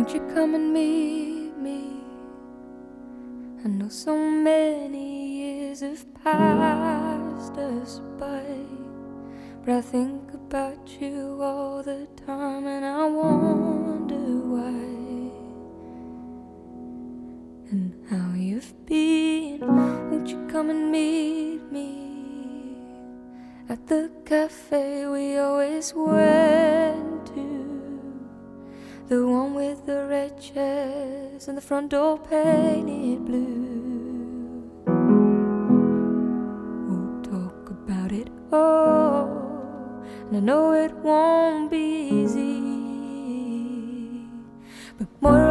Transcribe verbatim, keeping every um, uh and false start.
Won't you come and meet me? I know so many years have passed us by, but I think about you all the time, and I wonder why and how you've been. Won't you come and meet me at the cafe we always went to, the one with the red chairs and the front door painted blue? We'll talk about it all, and I know it won't be easy, but more